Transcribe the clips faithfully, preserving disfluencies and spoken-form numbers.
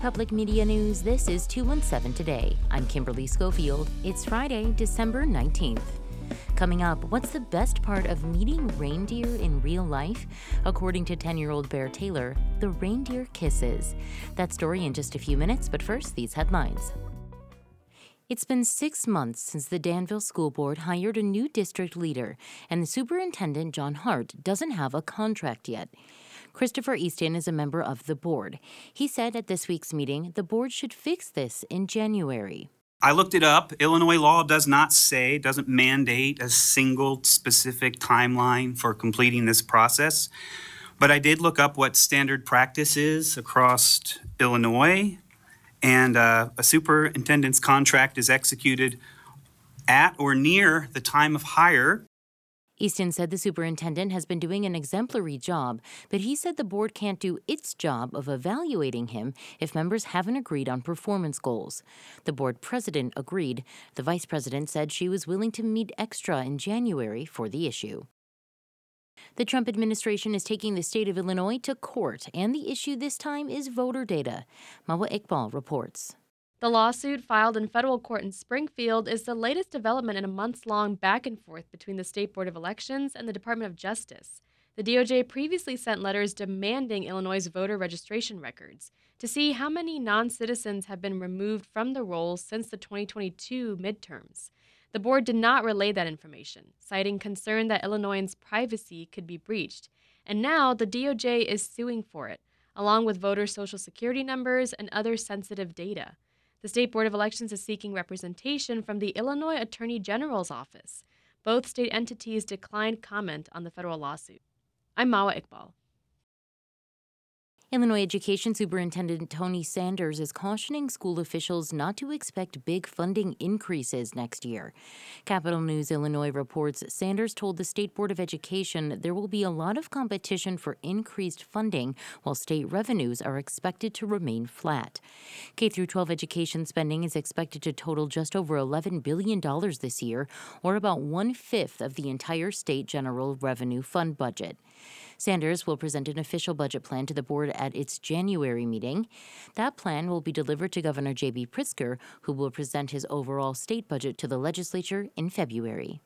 Public Media News, this is two one seven Today. I'm Kimberly Schofield. It's Friday, December nineteenth. Coming up, what's the best part of meeting reindeer in real life? According to ten-year-old Bear Taylor, the reindeer kisses. That story in just a few minutes, but first, these headlines. It's been six months since the Danville School Board hired a new district leader, and the superintendent, John Hart, doesn't have a contract yet. Christopher Easton is a member of the board. He said at this week's meeting the board should fix this in January. I looked it up. Illinois law does not say, doesn't mandate a single specific timeline for completing this process. But I did look up what standard practice is across Illinois, and uh, a superintendent's contract is executed at or near the time of hire. Easton said the superintendent has been doing an exemplary job, but he said the board can't do its job of evaluating him if members haven't agreed on performance goals. The board president agreed. The vice president said she was willing to meet extra in January for the issue. The Trump administration is taking the state of Illinois to court, and the issue this time is voter data. Mawa Iqbal reports. The lawsuit filed in federal court in Springfield is the latest development in a months-long back and forth between the State Board of Elections and the Department of Justice. The D O J previously sent letters demanding Illinois' voter registration records to see how many non-citizens have been removed from the rolls since the twenty twenty-two midterms. The board did not relay that information, citing concern that Illinoisans' privacy could be breached. And now the D O J is suing for it, along with voters' social security numbers and other sensitive data. The State Board of Elections is seeking representation from the Illinois Attorney General's office. Both state entities declined comment on the federal lawsuit. I'm Mawa Iqbal. Illinois Education Superintendent Tony Sanders is cautioning school officials not to expect big funding increases next year. Capital News Illinois reports Sanders told the State Board of Education there will be a lot of competition for increased funding while state revenues are expected to remain flat. K through twelve education spending is expected to total just over eleven billion dollars this year, or about one-fifth of the entire state general revenue fund budget. Sanders will present an official budget plan to the board at its January meeting. That plan will be delivered to Governor J B Pritzker, who will present his overall state budget to the legislature in February.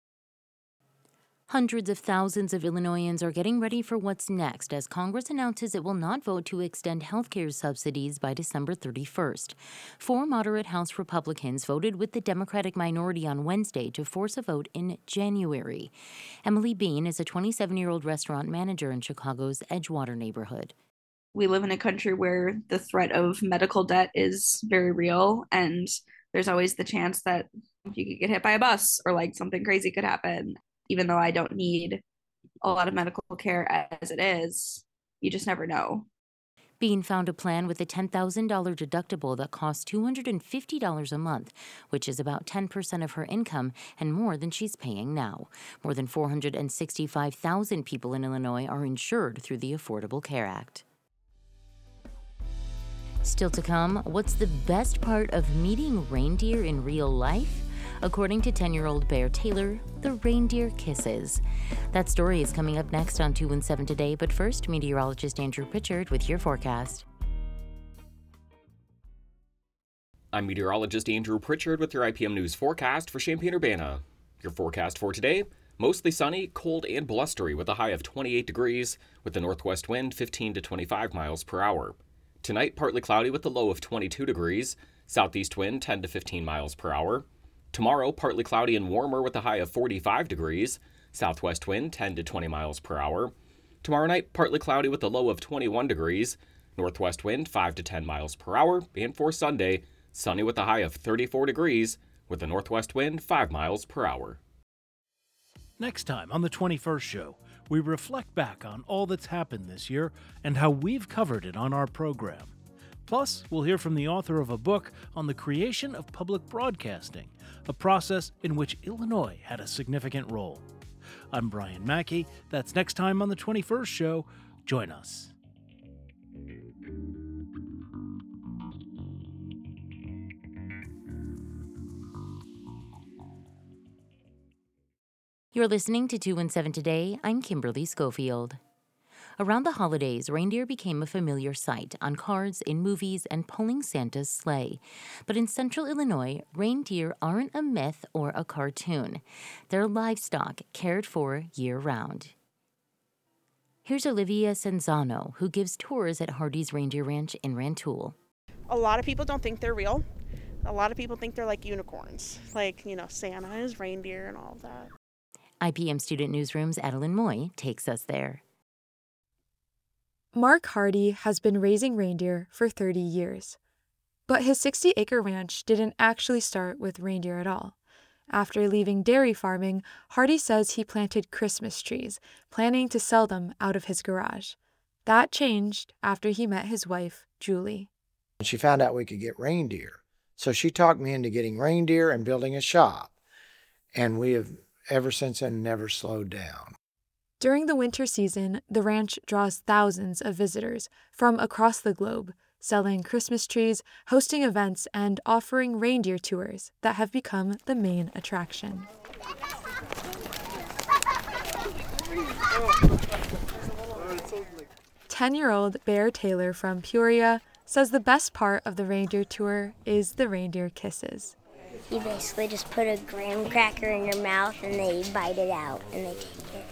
Hundreds of thousands of Illinoisans are getting ready for what's next as Congress announces it will not vote to extend health care subsidies by December thirty-first. Four moderate House Republicans voted with the Democratic minority on Wednesday to force a vote in January. Emily Bean is a twenty-seven-year-old restaurant manager in Chicago's Edgewater neighborhood. We live in a country where the threat of medical debt is very real, and there's always the chance that you could get hit by a bus or like something crazy could happen. Even though I don't need a lot of medical care as it is, you just never know. Bean found a plan with a ten thousand dollars deductible that costs two hundred fifty dollars a month, which is about ten percent of her income and more than she's paying now. More than four hundred sixty-five thousand people in Illinois are insured through the Affordable Care Act. Still to come, what's the best part of meeting reindeer in real life? According to ten-year-old Bear Taylor, the reindeer kisses. That story is coming up next on two one seven Today, but first, meteorologist Andrew Pritchard with your forecast. I'm meteorologist Andrew Pritchard with your I P M News forecast for Champaign-Urbana. Your forecast for today, mostly sunny, cold, and blustery with a high of twenty-eight degrees, with the northwest wind fifteen to twenty-five miles per hour. Tonight, partly cloudy with a low of twenty-two degrees, southeast wind ten to fifteen miles per hour. Tomorrow, partly cloudy and warmer with a high of forty-five degrees, southwest wind ten to twenty miles per hour. Tomorrow night, partly cloudy with a low of twenty-one degrees, northwest wind five to ten miles per hour. And for Sunday, sunny with a high of thirty-four degrees, with a northwest wind five miles per hour. Next time on the twenty-first Show, we reflect back on all that's happened this year and how we've covered it on our program. Plus, we'll hear from the author of a book on the creation of public broadcasting, a process in which Illinois had a significant role. I'm Brian Mackey. That's next time on the twenty-first Show. Join us. You're listening to two one seven Today. I'm Kimberly Schofield. Around the holidays, reindeer became a familiar sight on cards, in movies, and pulling Santa's sleigh. But in central Illinois, reindeer aren't a myth or a cartoon. They're livestock cared for year-round. Here's Olivia Senzano, who gives tours at Hardy's Reindeer Ranch in Rantoul. A lot of people don't think they're real. A lot of people think they're like unicorns, like, you know, Santa is reindeer and all of that. I P M Student Newsroom's Adeline Moy takes us there. Mark Hardy has been raising reindeer for thirty years. But his sixty-acre ranch didn't actually start with reindeer at all. After leaving dairy farming, Hardy says he planted Christmas trees, planning to sell them out of his garage. That changed after he met his wife, Julie. She found out we could get reindeer. So she talked me into getting reindeer and building a shop. And we have, ever since then, never slowed down. During the winter season, the ranch draws thousands of visitors from across the globe, selling Christmas trees, hosting events, and offering reindeer tours that have become the main attraction. Ten-year-old Bear Taylor from Peoria says the best part of the reindeer tour is the reindeer kisses. You basically just put a graham cracker in your mouth and they bite it out and they take it.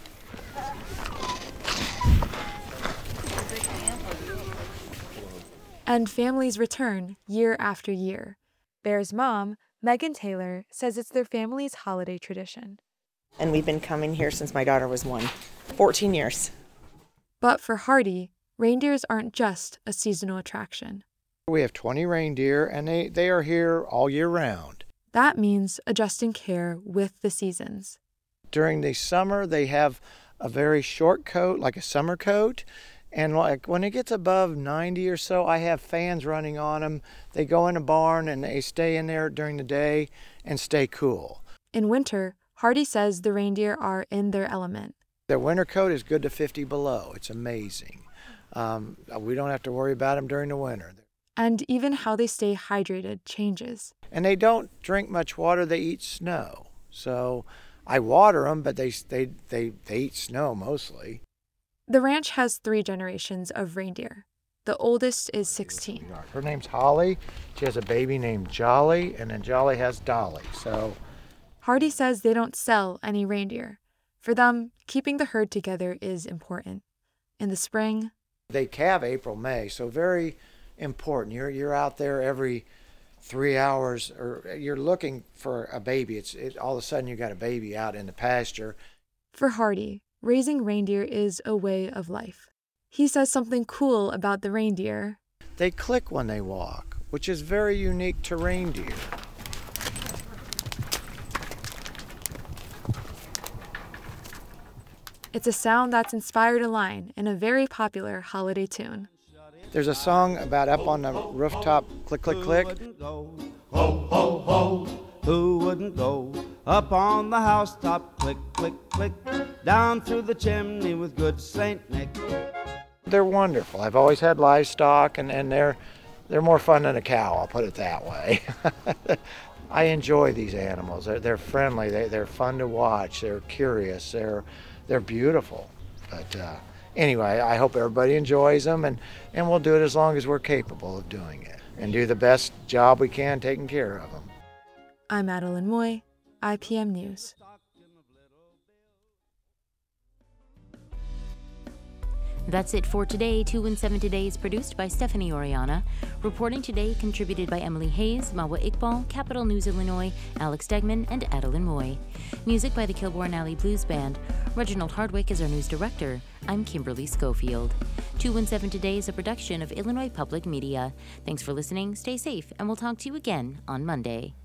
And families return year after year. Bear's mom, Megan Taylor, says it's their family's holiday tradition. And we've been coming here since my daughter was one. fourteen years. But for Hardy, reindeers aren't just a seasonal attraction. We have twenty reindeer, and they, they are here all year round. That means adjusting care with the seasons. During the summer, they have a very short coat, like a summer coat. And like when it gets above ninety or so, I have fans running on them. They go in a barn and they stay in there during the day and stay cool. In winter, Hardy says the reindeer are in their element. Their winter coat is good to fifty below. It's amazing. Um, we don't have to worry about them during the winter. And even how they stay hydrated changes. And they don't drink much water, they eat snow. So I water them, but they, they, they, they eat snow mostly. The ranch has three generations of reindeer. The oldest is sixteen. Her name's Holly. She has a baby named Jolly, and then Jolly has Dolly. So Hardy says they don't sell any reindeer. For them, keeping the herd together is important. In the spring, they calve April, May, so very important. You're you're out there every three hours, or you're looking for a baby. It's it, all of a sudden you got a baby out in the pasture. For Hardy, raising reindeer is a way of life. He says something cool about the reindeer. They click when they walk, which is very unique to reindeer. It's a sound that's inspired a line in a very popular holiday tune. There's a song about up on the rooftop, click, click, click. Ho, ho, ho, who wouldn't go up on the housetop, click, click, click, down through the chimney with good Saint Nick. They're wonderful. I've always had livestock, and, and they're they're more fun than a cow, I'll put it that way. I enjoy these animals. They're, they're friendly, they, they're fun to watch, they're curious, they're, they're beautiful. But uh, anyway, I hope everybody enjoys them, and, and we'll do it as long as we're capable of doing it, and do the best job we can taking care of them. I'm Adeline Moy, I P M News. That's it for today. two in seven Today is produced by Stephanie Oriana. Reporting today contributed by Emily Hayes, Mawa Iqbal, Capital News Illinois, Alex Stegman, and Adeline Moy. Music by the Kilbourne Alley Blues Band. Reginald Hardwick is our news director. I'm Kimberly Schofield. two in seven Today is a production of Illinois Public Media. Thanks for listening, stay safe, and we'll talk to you again on Monday.